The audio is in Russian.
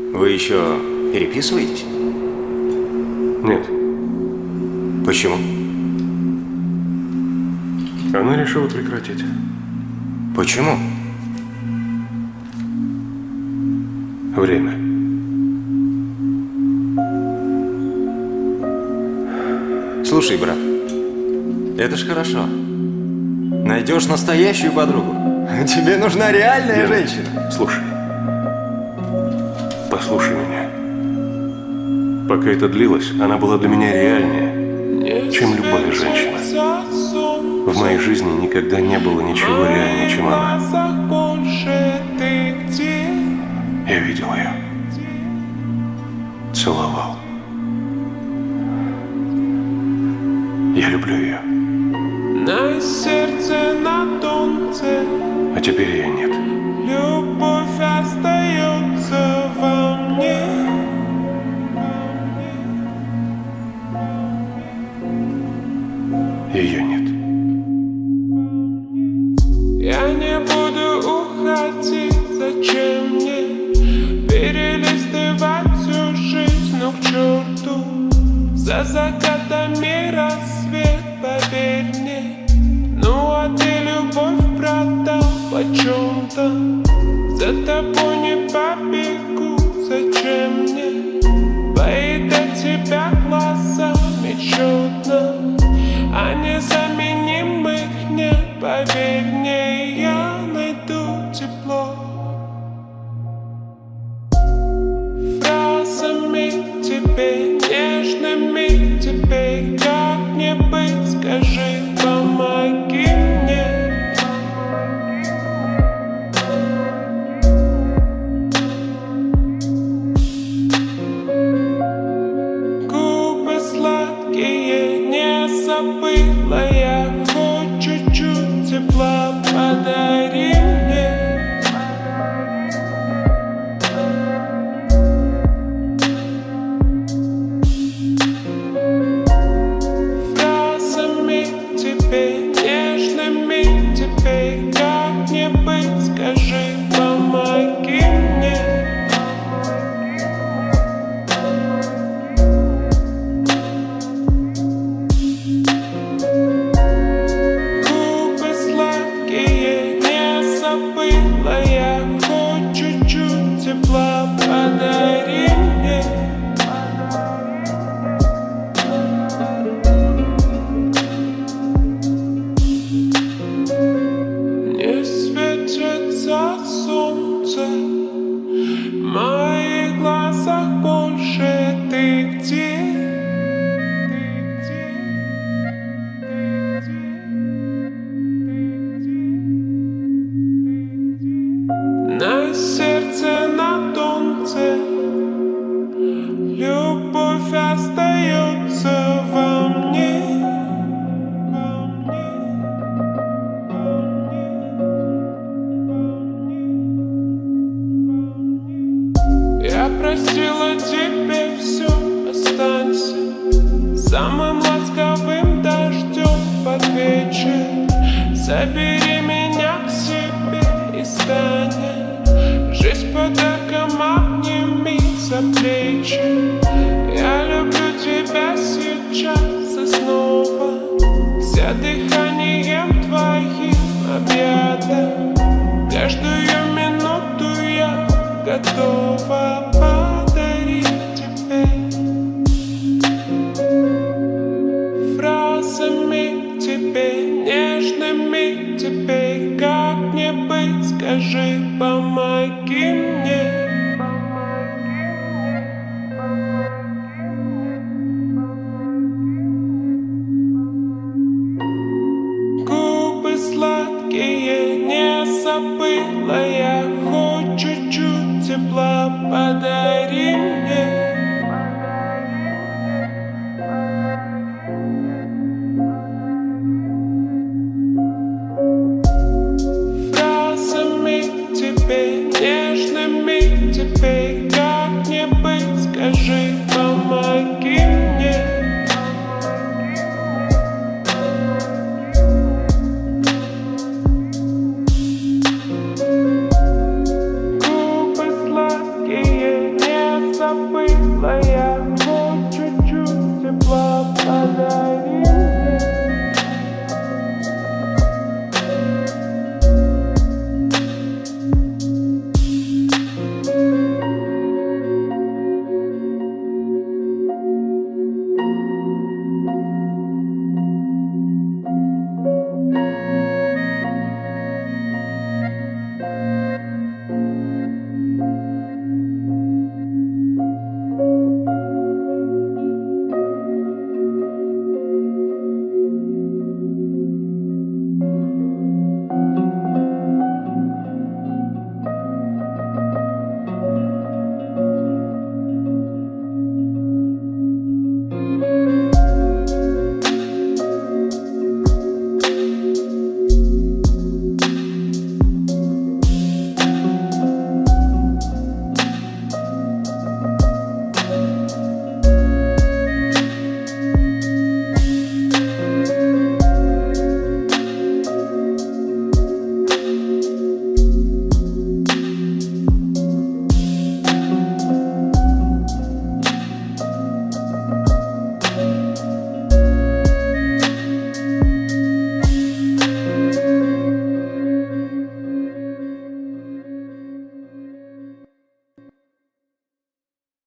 Вы еще переписываетесь? Нет. Почему? Она решила прекратить. Почему? Время. Слушай, брат, это ж хорошо. Найдешь настоящую подругу. Тебе нужна реальная женщина. Слушай. Послушай меня. Пока это длилось, она была для меня реальнее, чем любая женщина. В моей жизни никогда не было ничего реальнее, чем она. Я видел ее. Целовал. Я люблю ее. На сердце на тонце. А теперь ее нет. Любовь остается во мне. Ее нет. Я не буду уходить, зачем мне перелистывать всю жизнь, но к черту. За закатами рассвет, поверь мне. Ну а ты любовь продал почем-то. За тобой не побегу, зачем мне боит от тебя глазами чудно. А незаменимых нет, поверь мне, я найду тепло. Фразами тебе нежными, теперь как мне быть, скажи, помоги мне. Губы сладкие не забыла я, хоть чуть-чуть тепла подари мне. Фразами тебе нежными, теперь как мне быть, скажи, помоги мне. Губы сладкие не забыла я, хоть чуть-чуть тепла подари мне. Не светится солнце в моих глазах больше. Ты где? На сердце на тонце. Любовь остается во мне. Я просила тебе все, останься самым ласковым дождем под вечер. Забери меня к себе и стань жизнь подарком, обними за плечи. Я люблю тебя сейчас и снова, вся дыханием твоим объята. Каждую минуту я готова подарить тебе. Фразами тебе нежными, теперь как мне быть, скажи, помоги мне. Губы сладкие не забыла я, хоть чуть-чуть тепла подари мне. Фразами тебе нежными, теперь как мне быть, скажи, помоги мне. Губы сладкие не забыла я, хоть чуть-чуть тепла подари.